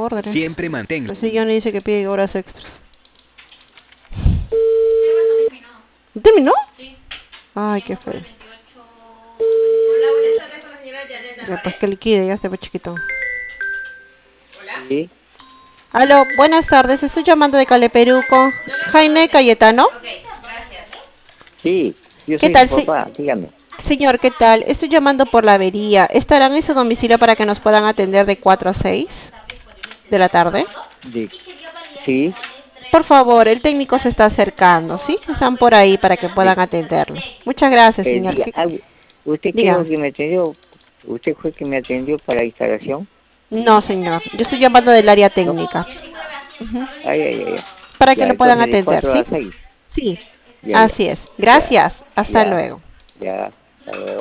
órdenes. Siempre mantenga. El sillón dice que pide horas extras. ¿Terminó? Sí. Ay, qué feo. Hola, buenas tardes con la señora Janet Ya, Álvarez. pues que liquide, ya se fue chiquito. Hola. Sí, Aló, buenas tardes. Estoy llamando de Caleperuco. Jaime Cayetano. Ok, gracias. sí, yo ¿Qué soy tal, su papá, dígame. señor? ¿Qué tal? Estoy llamando por la avería. ¿Estarán en su domicilio para que nos puedan atender de 4 a 6 de la tarde? De- sí, Por favor, el técnico se está acercando, ¿sí? Están por ahí para que de- puedan atenderlo. Muchas gracias, señor. ¿usted qué es lo Dígame. que me atendió? ¿Usted fue el que me atendió para la instalación? No, señor. Yo estoy llamando del área ¿No? técnica. Ujú. Ay, ay, ay, ay. Para que Ya, lo puedan entonces de atender, 4 ¿sí? a 6. Sí, Ya, ya, así es. ya, Gracias. Hasta ya, luego. ya. Hasta luego.